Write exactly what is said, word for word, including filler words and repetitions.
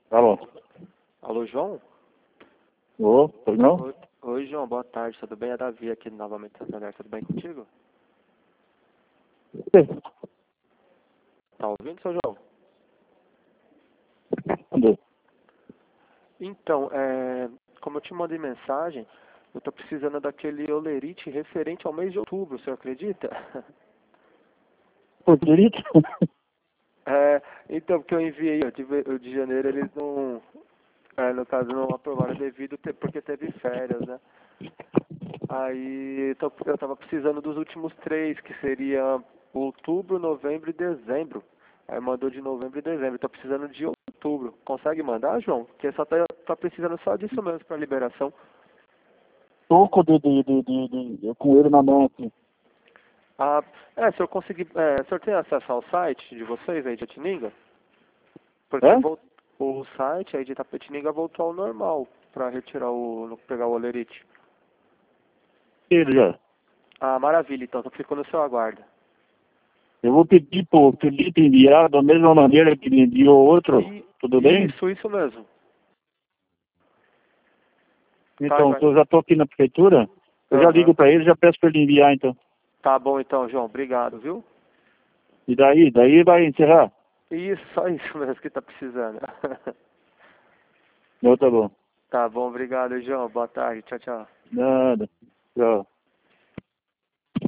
Alô? Alô, João? Ô, pois não? Oi, oi, João, boa tarde, tudo bem? É Davi aqui novamente, Santander, tudo bem contigo? Tá ouvindo, seu João? Cadê? Então, é, como eu te mandei mensagem, eu tô precisando daquele olerite referente ao mês de outubro, o senhor acredita? Por direito? É, então, porque eu enviei, ó, de, ve- o de janeiro eles não, é, no caso não aprovaram devido, te- porque teve férias, né? Aí tô- eu tava precisando dos últimos três, que seria outubro, novembro e dezembro. Aí mandou de novembro e dezembro. Tô precisando de outubro. Consegue mandar, João? Porque só tá, tá precisando só disso mesmo pra liberação. Toco de, de, de, de, de- com ele na mão aqui. Ah, é, se eu conseguir. É, o senhor tem acesso ao site de vocês aí de Itininga? Porque É? vol- o site aí de Itapetininga voltou ao normal pra retirar o. pegar o olerite. Ele já. Ah, maravilha, então, eu fico no seu aguardo. Eu vou pedir pro Felipe enviar da mesma maneira que ele enviou outro. E Tudo bem? isso, isso mesmo. Tá, Então, eu joia. já estou aqui na prefeitura. Eu já Aham. ligo para ele, já peço para ele enviar então. Tá bom então, João. Obrigado, viu? E daí? Daí vai encerrar? Isso, só isso mesmo que tá precisando. Não, tá bom. Tá bom, obrigado, João. Boa tarde. Tchau, tchau. Nada. Tchau.